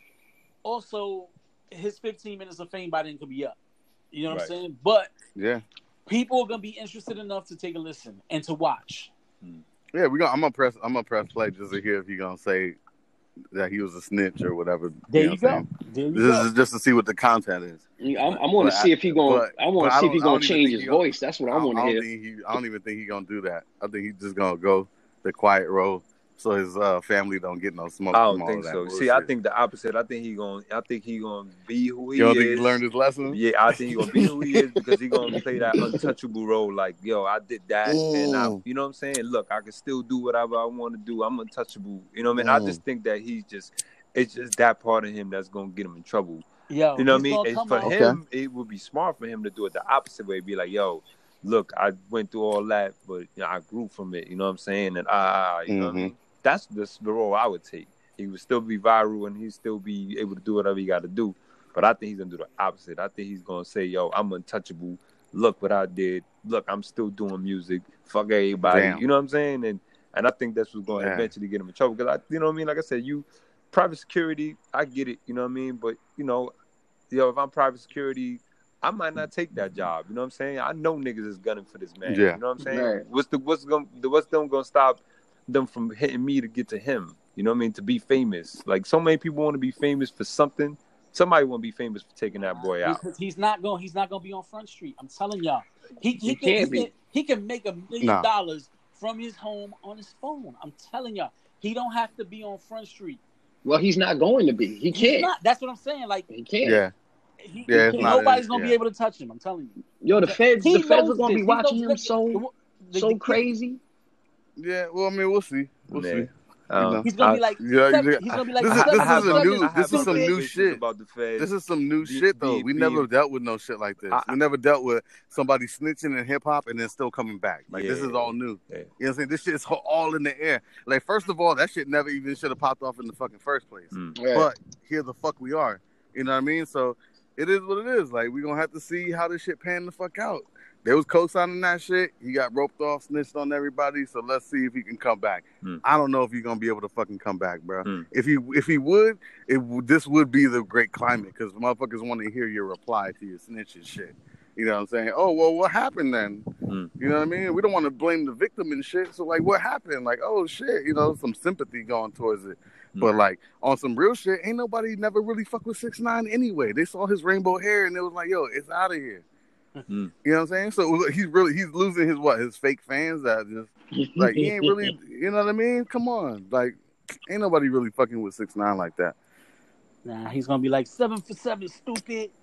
also his fifteen minutes of fame by then could be up. You know what Right. I'm saying? But Yeah, people are going to be interested enough to take a listen and to watch. yeah. We gonna. I'm gonna press. I'm gonna press play just to hear if he gonna say that he was a snitch or whatever. There know you what go. I'm saying? There you This go. is just to see what the content is. I'm, I'm gonna But see I- if he gonna. but- I want but to I see if don't- he's I gonna don't even change think his he gonna- voice. That's what I, I don't, want I to don't hear. think he. I don't even think he gonna do that. I think he's just gonna go the quiet road so his uh, family don't get no smoke. I from don't all think of that so. bullshit. See, I think the opposite. I think he going. I think he gonna be who he You don't is. think he learned his lesson? Yeah, I think he gonna be who he is because he gonna play that untouchable role. Like, yo, I did that, and I, Mm. you know what I'm saying. Look, I can still do whatever I want to do. I'm untouchable. You know what I mean? I Mm. just think that he's just. It's just that part of him that's gonna get him in trouble. Yo, You know what I he's mean? gonna And come for out. him, it would be smart for him to do it the opposite way. Be like, yo, look, I went through all that, but you know, I grew from it. You know what I'm saying? And ah, you know what I Mhm. mean? That's the, the role I would take. He would still be viral and he'd still be able to do whatever he got to do. But I think he's gonna do the opposite. I think he's gonna say, yo, I'm untouchable. Look what I did. Look, I'm still doing music. Fuck everybody. Damn. You know what I'm saying? And and I think that's what's gonna Yeah. eventually get him in trouble. Because I, you know what I mean? Like I said, you private security, I get it. You know what I mean? But you know. Yo, if I'm private security, I might not take that job. You know what I'm saying? I know niggas is gunning for this man. Yeah. You know what I'm saying? Right. What's the what's going what's them gonna stop them from hitting me to get to him? You know what I mean? To be famous. Like so many people want to be famous for something. Somebody want to be famous for taking that boy out. Because he's not going. He's not going to be on Front Street. I'm telling y'all. He, he, He can, can't he, be. can, he can make a million Nah. dollars from his home on his phone. I'm telling y'all. He don't have to be on Front Street. Well, he's not going to be. He He's can't. not. That's what I'm saying. Like He can't. Yeah. he, Yeah, he- it's not nobody's a- going to be yeah. able to touch him. I'm telling you. Yo, the feds. He The feds are knows gonna this. be He watching knows him that- so the- so the- crazy. Yeah. Well, I mean, we'll see. We'll Yeah. see. Um, He's gonna I- be like. Yeah, seven, yeah. he's gonna be like. This is- I, this seven I have is a for new- seven, I have this is some new observations shit. about the feds. This is some new Be- shit, though. be- we be- never dealt with no shit like this. I- we never dealt with somebody snitching in hip hop and then still coming back. Like this Yeah. is all new. Yeah. You know what I'm saying? This shit is all in the air. Like first of all, that shit never even should have popped off in the fucking first place. Mm. Right. But here the fuck we are. You know what I mean? So it is what it is. Like we gonna have to see how this shit pan the fuck out. They was co-signing that shit. He got roped off, snitched on everybody. So let's see if he can come back. Mm. I don't know if he's gonna be able to fucking come back, bro. Mm. If he if he would, it w- this would be the great climate because motherfuckers want to hear your reply to your snitching shit. You know what I'm saying? Oh well, what happened then? Mm. You know what I mean? We don't want to blame the victim and shit. So like, what happened? Like, oh shit, you know, some sympathy going towards it. Mm. But like on some real shit, ain't nobody never really fuck with six nine anyway. They saw his rainbow hair and it was like, yo, it's out of here. Mm. You know what I'm saying? So he's really he's losing his what his fake fans that just like he ain't really, you know what I mean? Come on, like ain't nobody really fucking with six nine like that. Nah, he's gonna be like seven for seven, stupid.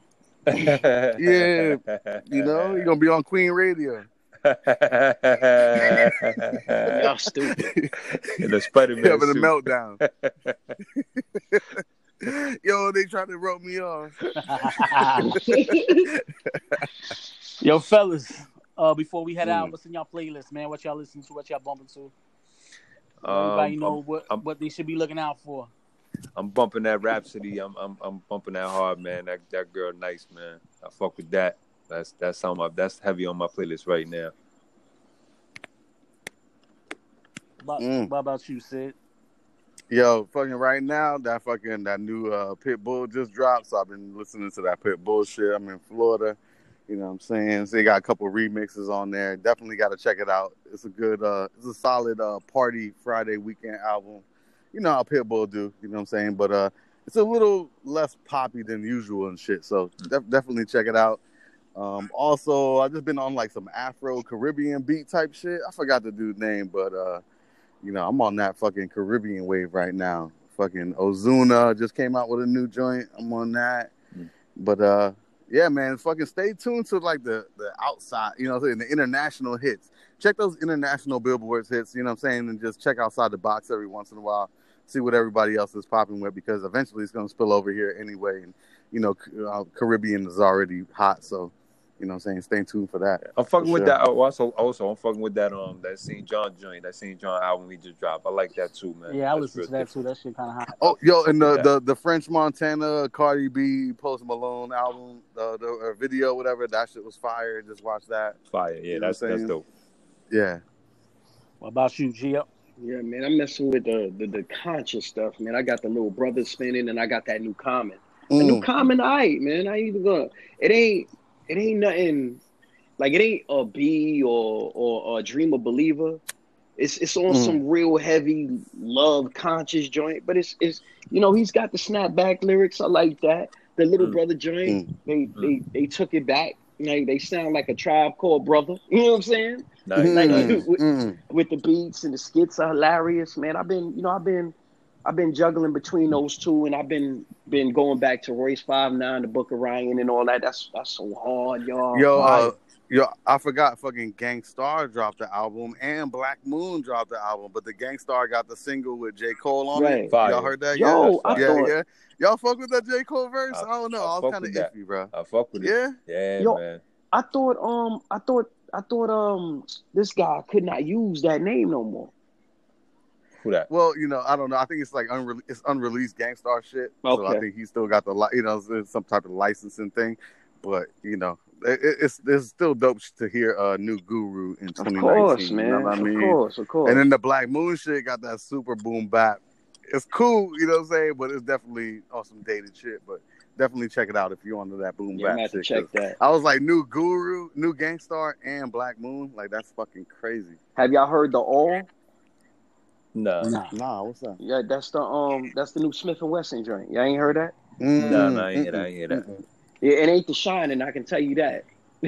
Yeah, you know, you're gonna be on Queen Radio. Y'all stupid. In the Spider-Man Having a suit. meltdown. Yo, they tried to rope me off. Yo, fellas, uh, before we head out, Mm. what's in y'all playlist, man? What y'all listen to? What y'all bumping to? Um, Everybody know I'm- what, I'm- what they should be looking out for. I'm bumping that Rhapsody. I'm I'm I'm bumping that hard, man. That that girl nice, man. I fuck with that. That's that's on my that's heavy on my playlist right now. What, Mm. what about you, Sid? Yo, fucking right now, that fucking that new uh, Pitbull just dropped. So I've been listening to that Pitbull shit. I'm in Florida. You know what I'm saying? So they got a couple remixes on there. Definitely got to check it out. It's a good, uh, it's a solid uh, party Friday weekend album. You know how Pitbull do, you know what I'm saying? But uh, it's a little less poppy than usual and shit. So def- definitely check it out. Um, also, I've just been on like some Afro Caribbean beat type shit. I forgot the dude's name, but uh, you know, I'm on that fucking Caribbean wave right now. fucking Ozuna just came out with a new joint. I'm on that. Mm. But uh, yeah, man, fucking stay tuned to like the the outside, you know, the international hits. Check those international Billboards hits, you know what I'm saying, and just check outside the box every once in a while. See what everybody else is popping with, because eventually it's gonna spill over here anyway. And you know, uh, Caribbean is already hot, so. You know what I'm saying? Stay tuned for that. I'm fucking for with sure. that. Also, also, I'm fucking with that. Um, that Saint John joint, that Saint John album he just dropped. I like that too, man. Yeah, I That's listened to that different. too. That shit kind of hot. Oh, yo, and the, the the French Montana, Cardi B, Post Malone album, the the uh, video, whatever. That shit was fire. Just watch that. Fire. Yeah, You know that's what I'm that's saying? dope. Yeah. What about you, Gio? Yeah, man, I'm messing with the, the the conscious stuff, man. I got the little brother spinning, and I got that new Common. Mm. The new Common, alright, man. I even gonna. It ain't. It ain't nothing. Like, it ain't a B or or a Dreamer Believer. It's it's on Mm. some real heavy love conscious joint, but it's it's you know, he's got the snapback lyrics. I like that. The little Mm. brother joint, Mm. they Mm. they they took it back. You know, they sound like a Tribe Called Brother. You know what I'm saying? Nice, Like nice. with, Mm. with the beats and the skits are hilarious, man. I've been you know I've been I've been juggling between those two, and I've been been going back to Royce five nine, the Book of Ryan, and all that. That's that's so hard, y'all. Yo, Fire. uh, yo, I forgot. Fucking Gangstar dropped the album, and Black Moon dropped the album, but the Gangstar got the single with J. Cole on Right. it. Fire. Y'all heard that? Yo, Yeah, I yeah, thought, yeah, yeah. Y'all fuck with that J. Cole verse? I- I, don't know. I I, fuck was kind of with that. iffy, bro. I fuck with it. Yeah. Yeah, Yo, man. I thought, um, I thought, I thought, um, this guy could not use that name no more. Who that? Well, you know, I don't know. I think it's like unre- it's unreleased Gangstar shit. So I Okay. think he still got the, li- you know, it's some type of licensing thing. But you know, it, it's it's still dope to hear a uh, new Guru in Of twenty nineteen. course, You man. know what I Of mean? course, of course. And then the Black Moon shit got that super boom bap. It's cool, you know what I'm saying? But it's definitely on some dated shit. But definitely check it out if you're onto that boom yeah, I'm bap gonna have to shit. check 'cause that. I was like, new Guru, new Gangstar, and Black Moon. Like, that's fucking crazy. Have y'all heard the All? Nah. Nah. Nah, what's that? Yeah, that's the um, that's the new Smith and Wesson joint. Y'all ain't heard that? Mm, Nah, nah, I ain't hear that. I mm-mm, ain't hear that. mm-mm. Yeah, it ain't the Shining, I can tell you that.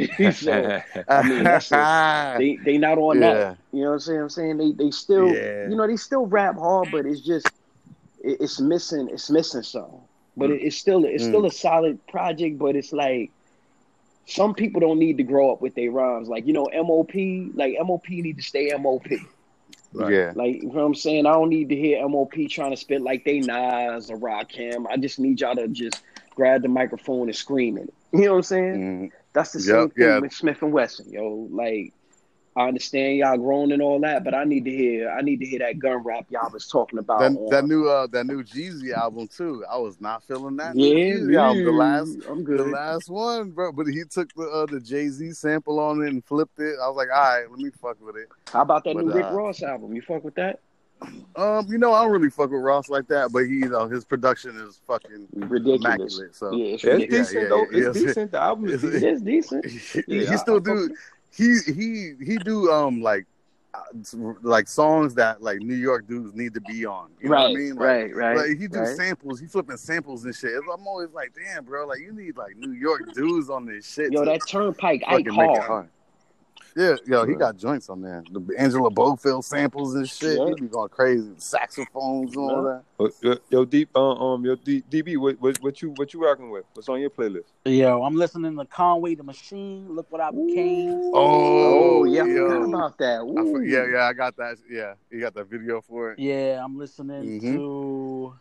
So I mean, that's a, they they not on Yeah. that. You know what I'm saying? I'm saying they they still, Yeah. you know, they still rap hard, but it's just it, it's missing it's missing something. But it, it's still it's Mm. still a solid project. But it's like some people don't need to grow up with their rhymes. Like, you know, M O P, like M O P need to stay M O P. Right. Yeah. Like, you know what I'm saying? I don't need to hear M O P trying to spit like they Nas or Rakim. I just need y'all to just grab the microphone and scream it. You know what I'm saying? Mm. That's the Yep, same thing yeah. with Smith and Wesson, yo. Like, I understand y'all grown and all that, but I need to hear I need to hear that gun rap y'all was talking about. That, on, that new uh that new Jeezy album too. I was not feeling that new yeah, Jeezy album. The yeah, last I'm the good. last one, bro. But he took the uh, the Jay-Z sample on it and flipped it. I was like, all right, let me fuck with it. How about that But, new Rick uh, Ross album? You fuck with that? Um, you know, I don't really fuck with Ross like that, but he, you know, his production is fucking Ridiculous. immaculate. So Yeah, it's It's ridiculous. decent yeah, though. yeah, It's yeah. decent. The album is It's- It decent. is decent. he, Yeah, he I- still I fuck do with it. he he he do um like uh, like songs that like New York dudes need to be on. You know right, what I mean? Like, right, right. like he do right. samples, he flipping samples and shit. I'm always like, damn, bro, like you need like New York dudes on this shit. Yo, to that Turnpike Ike fucking make it hard. hard. Yeah, yo, he Right. got joints on there. The Angela Bofield samples and shit. Yeah. He be going crazy. Saxophones and all Yeah. that. Yo, yo, deep, uh, um, yo, D, DB, what, what, what you, what you rocking with? What's on your playlist? Yo, I'm listening to Conway the Machine. Look what I became. Oh, Oh, yeah, I yo. forgot about that. I for, Ooh. yeah, yeah, I got that. Yeah, you got the video for it. Yeah, I'm listening Mhm. to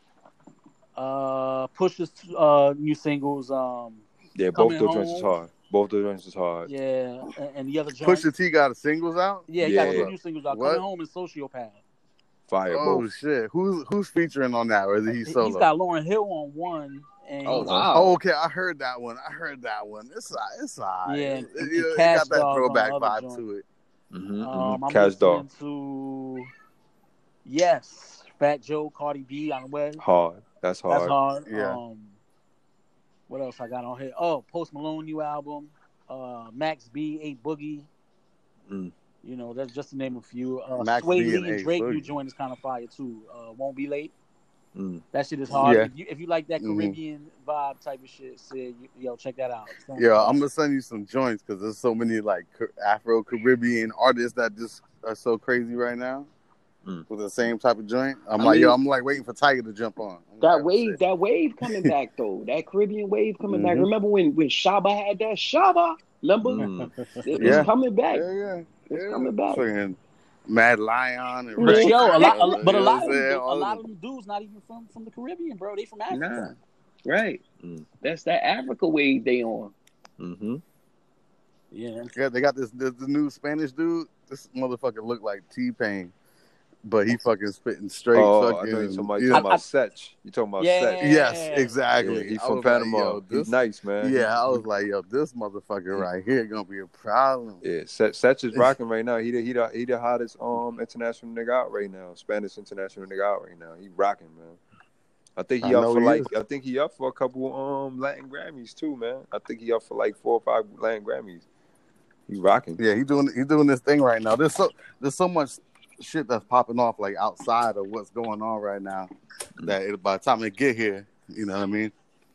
uh Push's uh new singles. Um, Yeah, both Coming those joints is Home. hard. Both those joints is hard. yeah, and, and the other joint. Pusha T got a singles out. Yeah, he got Yeah. two new singles out. What? Coming Home and Sociopath. Fire Oh both. shit, who's who's featuring on that, or is he He- solo? He's got Lauryn Hill on one. And Oh, he's- wow. Oh, okay, I heard that one. I heard that one. It's a, it's alright. Yeah, it, and- it- and it Cash got that Dog on throwback the other vibe joint. to it. Mm-hmm, Um, mm-hmm. I'm Cash listening Dog. to Yes, Fat Joe, Cardi B, on West. Hard. That's hard. That's hard. Yeah. Um, what else I got on here? Oh, Post Malone new album. Uh, Max B, Eight Boogie. Mm. You know, that's just to name a few. Uh, Max Sway B Lee and and A Drake Boogie. new joint is kind of fire too. Uh, Won't Be Late. Mm. That shit is hard. Yeah. If, you, if you like that Mhm. Caribbean vibe type of shit, Sid, you, yo, check that out. It's Yeah, I'm gonna send you some joints because there's so many like Afro Caribbean artists that just are so crazy right now. Mm. with the same type of joint. I'm I like, mean, yo, I'm like waiting for Tiger to jump on. I'm that like, wave, shit. that wave coming back though. That Caribbean wave coming back. Mhm. Remember when when Shaba had that Shaba? Remember? Mm. It- Yeah. It's coming back. Yeah, yeah, It's yeah. coming back. Fucking Mad Lion and Yeah. But Ray. yo, a lot, a, You but a know lot what of I'm them, saying? a All lot of of them dudes not even from from the Caribbean, bro. They from Africa. Nah. Right. Mm. That's that Africa wave they on. Mm-hmm. Yeah. Yeah, they got this, this the new Spanish dude. This motherfucker look like T-Pain, but he fucking spitting straight. Oh, I fucking, know you're talking about, you you know- talking about Setch. You talking about Yeah. Setch. Yes, exactly. Yeah, he's I from was like, Panama. yo, He's this, nice, man. yeah, I He- was like, yo, this motherfucker right here gonna be a problem. Yeah, Setch, Setch is rocking right now. He the, he the, he the hottest um international nigga out right now. Spanish international nigga out right now. He rocking, man. I think he I up know for he like is. I think he up for a couple um Latin Grammys too, man. I think he up for like four or five Latin Grammys. He rocking. Yeah, he doing he doing this thing right now. There's so there's so much shit that's popping off like outside of what's going on right now that it, by the time they get here, you know what I mean?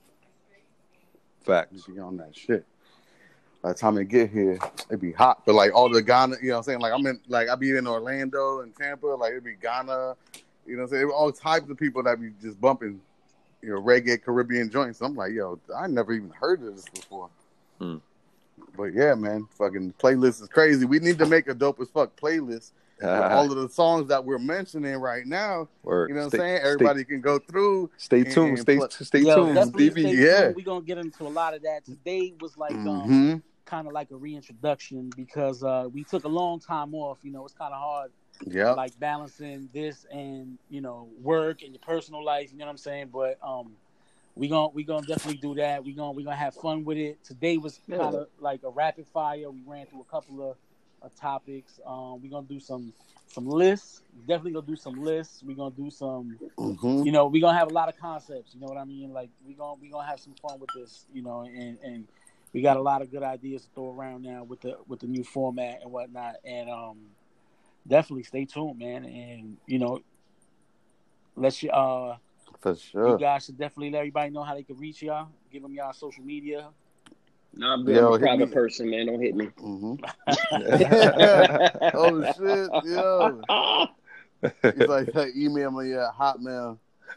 Facts. Be on that shit. By the time they get here, it be hot. But like all the Ghana, you know what I'm saying? Like I'm in like I be in Orlando and Tampa, like it'd be Ghana, you know what I'm saying? All types of people that be just bumping, you know, reggae Caribbean joints. I'm like, yo, I never even heard of this before. Hmm. But yeah, man, fucking playlist is crazy. We need to make a dope as fuck playlist. with all of the songs that we're mentioning right now, Word. you know what Stay- I'm saying? stay- Everybody can go through. Stay and- tuned. and Stay put- stay Yo, tuned, definitely Stevie. stay Yeah. tuned. We're gonna get into a lot of that. Today was like um Mhm. kind of like a reintroduction because uh we took a long time off. You know, it's kind of hard Yep. like balancing this and you know work and your personal life. You know what I'm saying? But um, we gonna we gonna definitely do that. We gonna we gonna have fun with it. Today was Yeah. kind of like a rapid fire. We ran through a couple of, of topics. Um, we gonna do some some lists. Definitely gonna do some lists. We gonna do some. Mhm. You know, we gonna have a lot of concepts. You know what I mean? Like we gonna we gonna have some fun with this. You know, and and we got a lot of good ideas to throw around now with the with the new format and whatnot. And um, definitely stay tuned, man. And you know, let's you uh, For you sure. guys should definitely let everybody know how they can reach y'all. Give them y'all social media. Nah, I'm good. Yo, I'm a hit private me. person, man. Don't hit me. Mhm. Oh shit, yo. He's like, hey, email me at Hotmail.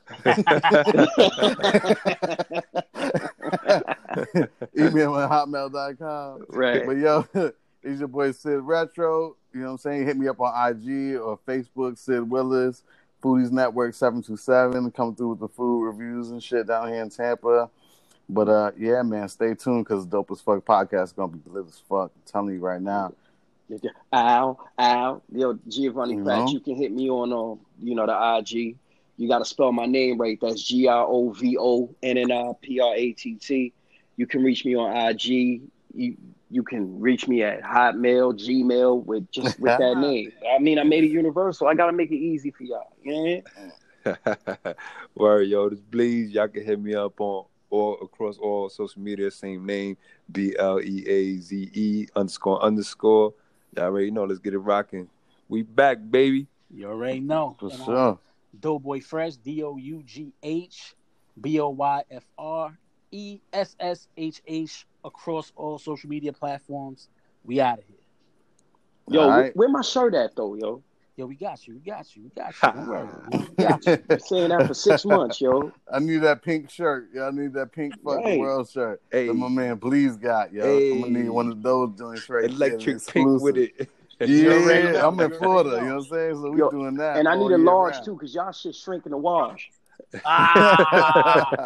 Email me at hotmail dot com. Right. But yo, it's your boy Sid Retro. You know what I'm saying? Hit me up on I G or Facebook, Sid Willis, Foodies Network seven two seven. Come through with the food reviews and shit down here in Tampa. But uh, yeah, man, stay tuned because Dope as Fuck podcast is gonna be lit as fuck. I'm telling you right now. Ow, ow. Yo, Giovanni You Pratt, know? you can hit me on, um, you know, the I G. You got to spell my name right. That's G R O V O N N I P R A T T. You can reach me on I G. You you can reach me at Hotmail, Gmail, with just with that name. I mean, I made it universal. I got to make it easy for y'all. You know what I mean? Word, yo, this Bleeze. Y'all can hit me up on all across all social media, same name, B L E A Z E underscore underscore. Y'all already know. Let's get it rocking. We back, baby. You already know. For And, uh, sure. Doughboy Fresh, D O U G H B O Y F R E S S H H across all social media platforms. We out of here. Yo, All where, right. where my shirt at, though, yo? Yo, we got you. We got you. We got you. Don't worry. We got you. Been saying that for six months, yo. I need that pink shirt. Yeah, I need that pink fuck the Right. world shirt Hey. that my man Bleeze got, yo. I'm gonna need Hey. one of those joints right there. Electric pink with it. Yeah, I'm in You already Florida. know. You know what I'm saying? So we Yo, doing that. And I all need a year large, round. too, because y'all shit shrink in the wash. Ah.